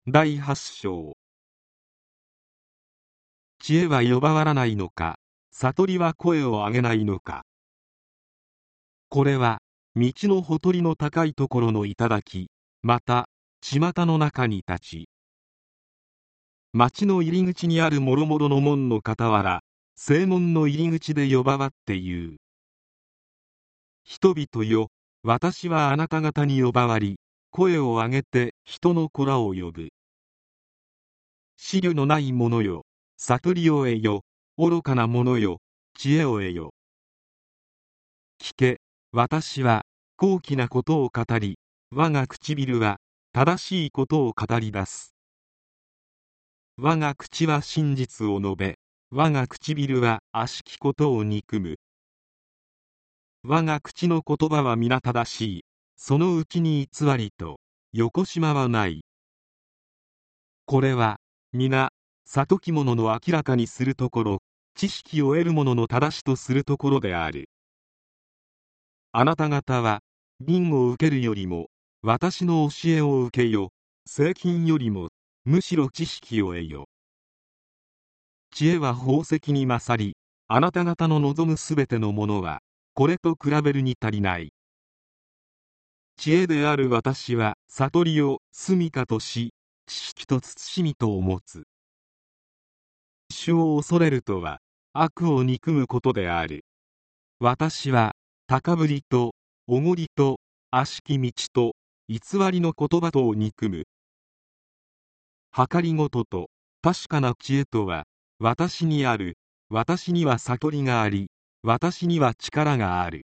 第8章。知恵は呼ばわらないのか、悟りは声を上げないのか。これは道のほとりの高いところの頂、また巷の中に立ち、町の入り口にあるもろもろの門の傍ら、正門の入り口で呼ばわって言う。人々よ、私はあなた方に呼ばわり、声を上げて人の子らを呼ぶ。思慮のない者よ、悟りを得よ。愚かな者よ、知恵を得よ。聞け、私は高貴なことを語り、我が唇は正しいことを語り出す。我が口は真実を述べ、我が唇は悪しきことを憎む。我が口の言葉は皆正しい。そのうちに偽りと横島はない。これは皆悟き者の明らかにするところ、知識を得る者の正しとするところである。あなた方は銀を受けるよりも私の教えを受けよ。税金よりもむしろ知識を得よ。知恵は宝石に勝り、あなた方の望むすべてのものはこれと比べるに足りない。知恵である私は悟りを住処とし、知識と慎みとを持つ。主を恐れるとは悪を憎むことである。私は高ぶりとおごりと悪しき道と偽りの言葉とを憎む。計りごとと確かな知恵とは私にある。私には悟りがあり、私には力がある。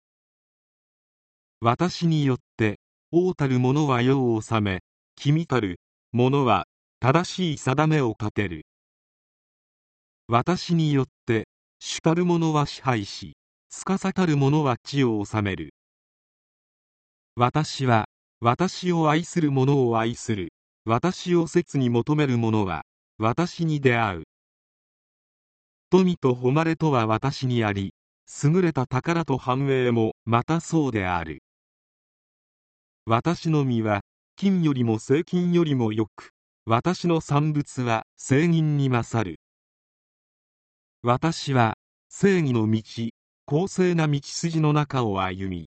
私によって王たる者は世を治め、君たる者は正しい定めを立てる。私によって主たる者は支配し、司たる者は地を治める。私は私を愛する者を愛する。私を切に求める者は私に出会う。富と誉れとは私にあり、優れた宝と繁栄もまたそうである。私の実は金よりも精金よりもよく、私の産物は精銀に勝る。私は正義の道、公正な道筋の中を歩み、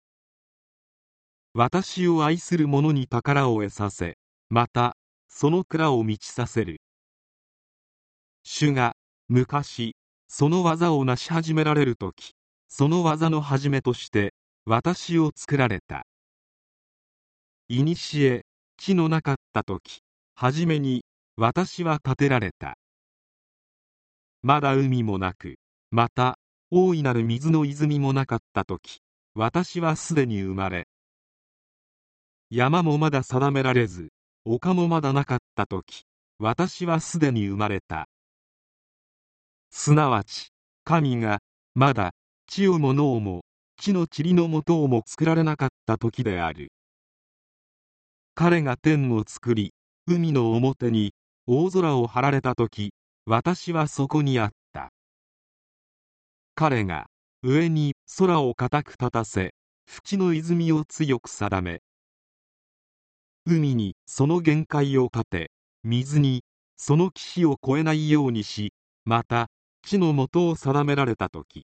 私を愛する者に宝を得させ、またその蔵を満ちさせる。主が昔その技を成し始められるとき、その技の始めとして私を作られた。いにしえ地のなかったとき、はじめに私は建てられた。まだ海もなく、また大いなる水の泉もなかったとき、私はすでに生まれ、山もまだ定められず、丘もまだなかったとき、私はすでに生まれた。すなわち神がまだ地をも脳も地の塵のもとをも作られなかった時である。彼が天を作り、海の表に大空を張られた時、私はそこにあった。彼が上に空を固く立たせ、淵の泉を強く定め、海にその限界を立て、水にその岸を越えないようにし、また地の元を定められた時、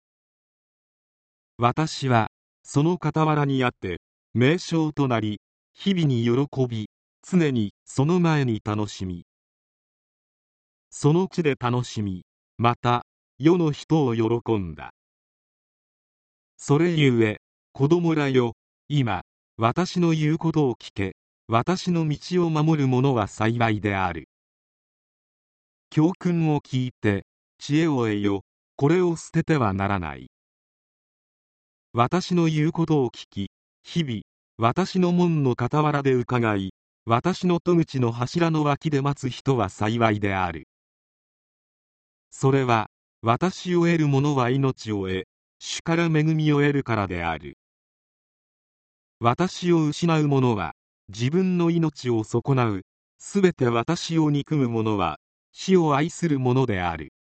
私はその傍らにあって名称となり、日々に喜び、常にその前に楽しみ、その地で楽しみ、また世の人を喜んだ。それゆえ子供らよ、今私の言うことを聞け。私の道を守る者は幸いである。教訓を聞いて知恵を得よ。これを捨ててはならない。私の言うことを聞き、日々私の門の傍らで伺い、私の戸口の柱の脇で待つ人は幸いである。それは私を得る者は命を得、主から恵みを得るからである。私を失う者は自分の命を損なう。すべて私を憎む者は死を愛する者である。